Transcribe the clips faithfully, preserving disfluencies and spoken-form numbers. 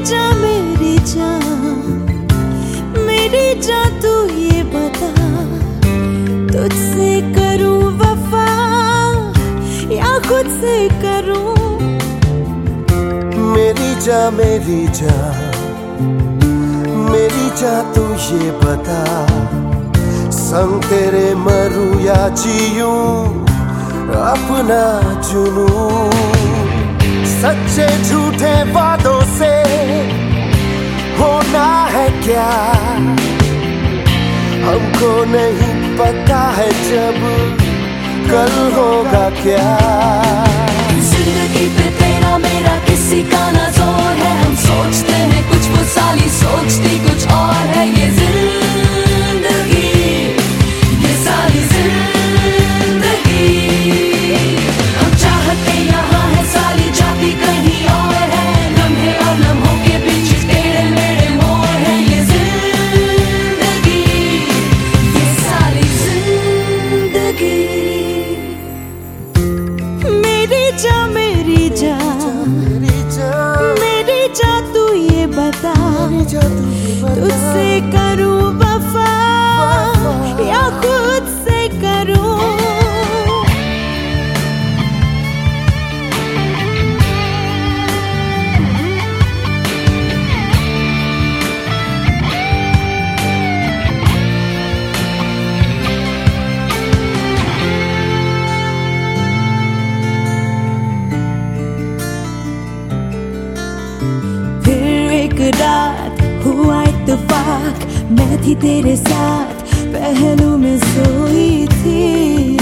जान मेरी जान मेरी जान तू ये बता, तुझसे करूं वफा या खुद से करूं? मेरी जान मेरी जान मेरी जान तू ये बता, संग तेरे मरूं या जीऊं अपना चुनूं? सच्चे झूठे वादों से होना है क्या, हमको नहीं पता है जब कल होगा क्या। जिंदगी पे तेरा मेरा किसी का ना जोर है, हम सोचते हैं कुछ वो साली सोचती कुछ और है। ये जिंदगी ये सारी जिंदगी, हम चाहते यहाँ है साली जाती कहीं और है, लम्हे और लम्हों के बीच तेरे मेरे मोड़ है। ये जिंदगी ये सारी जिंदगी, मेरी जान मेरी जान मेरी जान तू ये बता, तुझसे करूं वफा या खुद से करूं? एक रात हुआ इत्तेफाक, मैं थी तेरे साथ पहलू में सोई थी।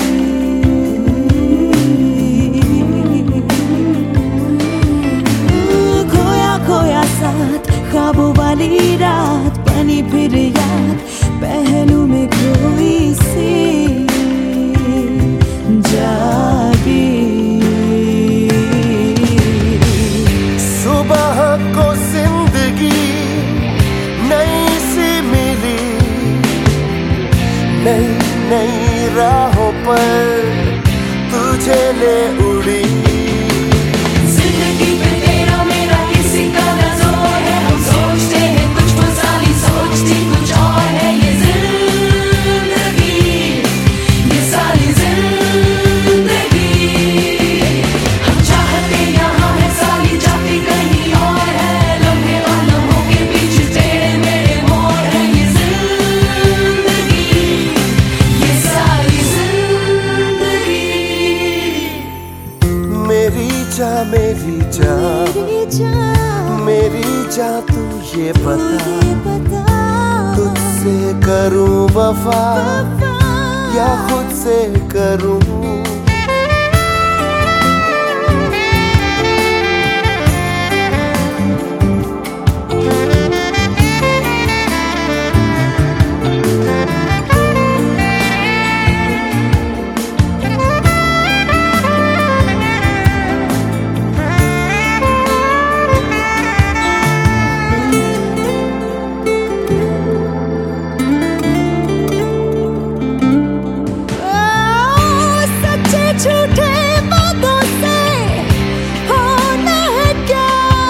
खोया खोया साथ ख्वाबों वाली रात, बनी फिर याद पहलू में खोई सी जागी। सुबह को जिंदगी नई सी मिली, नई नई राहों पर तुझे ले उड़ी। जिंदगी पे तेरा मेरा किसी का ना जोर है, हम सोचते हैं कुछ वो साली सोचती कुछ और है। ये जिंदगी ये सारी जिंदगी, हम चाहते यहाँ है साली जाती कहीं और है, लम्हे और लम्हों के बीच तेरे मेरे मोड़ है। ये जिंदगी ये सारी जिंदगी, मेरी जान मेरी जान मेरी जान तू ये बता, तुझसे करूं वफा या खुद से करूं? झूठे वादों से होना है क्या,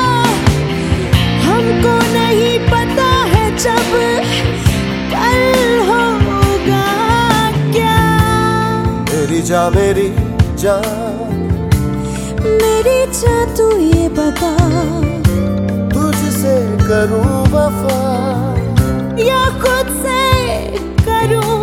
हमको नहीं पता है जब कल होगा क्या। मेरी जान मेरी जान मेरी जान तू ये बता, तुझसे करूं वफा या खुद से करूं?